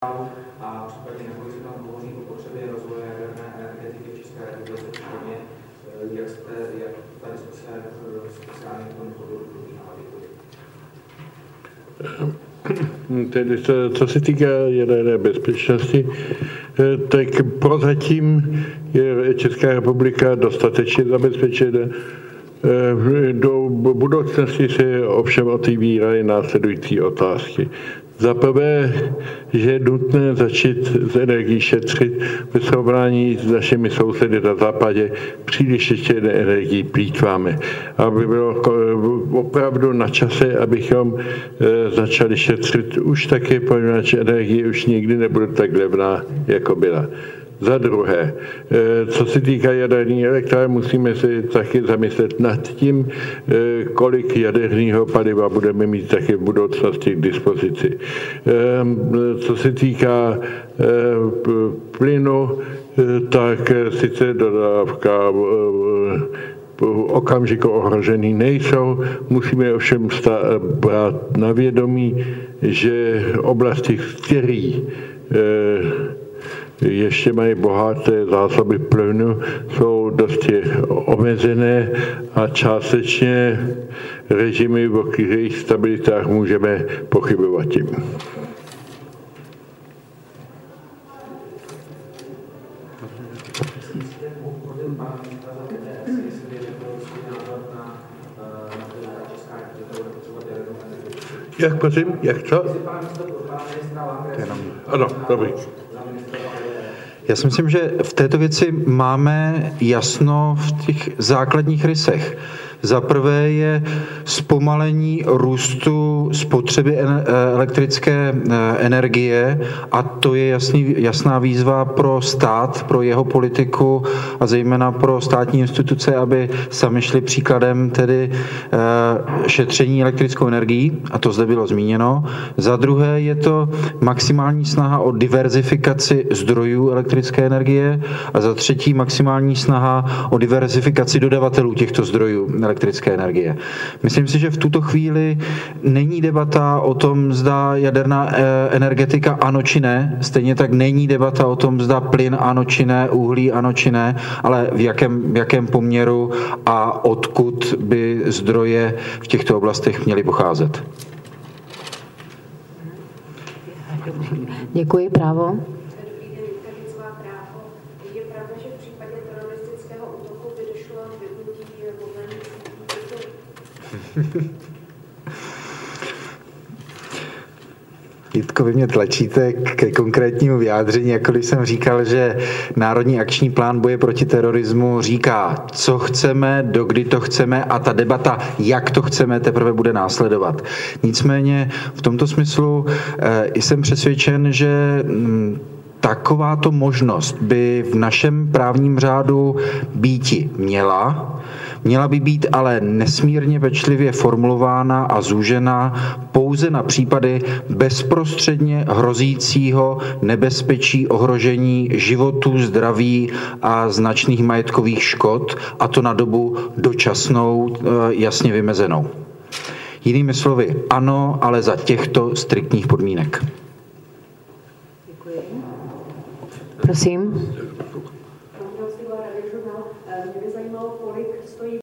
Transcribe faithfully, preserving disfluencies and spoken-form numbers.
a případně nakolik se tam hovoří o potřebě rozvoje jaderné energetiky v České republice, případně jak jste, jak ta diskuse speciálně v tom bodu probíhala. Tedy co, co se týká jaderné bezpečnosti, tak prozatím je Česká republika dostatečně zabezpečena. Do budoucnosti se ovšem otevírají následující otázky. Za prvé, že je nutné začít z energií šetřit ve srovnání s našimi sousedy na západě. Příliš ještě energií plýtváme. Aby bylo opravdu na čase, abychom začali šetřit už taky, poněvadž energie už nikdy nebude tak levná, jako byla. Za druhé, co se týká jaderní elektrárny, musíme si taky zamyslet nad tím, kolik jaderného paliva budeme mít taky v budoucnosti k dispozici. Co se týká plynu, tak sice dodávka okamžiko ohrožený nejsou. Musíme ovšem brát na vědomí, že oblasti, který ještě mají bohaté zásoby plynu, jsou dosti omezené a částečně režimy, o kterých stabilitách můžeme pochybovat tím. Jak, prosím, jak co? Ano, dobrý. Já si myslím, že v této věci máme jasno v těch základních rysech. Za prvé je zpomalení růstu spotřeby elektrické energie a to je jasný, jasná výzva pro stát, pro jeho politiku a zejména pro státní instituce, aby sami šli příkladem tedy šetření elektrickou energií, a to zde bylo zmíněno. Za druhé je to maximální snaha o diverzifikaci zdrojů elektrické energie a za třetí maximální snaha o diverzifikaci dodavatelů těchto zdrojů elektrické energie. Myslím si, že v tuto chvíli není debata o tom, zda jaderná energetika ano či ne, stejně tak není debata o tom, zda plyn ano či ne, uhlí ano či ne, ale v jakém, v jakém poměru a odkud by zdroje v těchto oblastech měly pocházet. Děkuji, právo. Jitko, vy mě tlačíte ke konkrétnímu vyjádření, jako když jsem říkal, že Národní akční plán boje proti terorismu říká, co chceme, dokdy to chceme a ta debata, jak to chceme, teprve bude následovat. Nicméně v tomto smyslu e, jsem přesvědčen, že m, takováto možnost by v našem právním řádu býti měla, Měla by být ale nesmírně pečlivě formulována a zúžena pouze na případy bezprostředně hrozícího nebezpečí ohrožení životů, zdraví a značných majetkových škod, a to na dobu dočasnou, jasně vymezenou. Jinými slovy, ano, ale za těchto striktních podmínek. Děkuji. Prosím.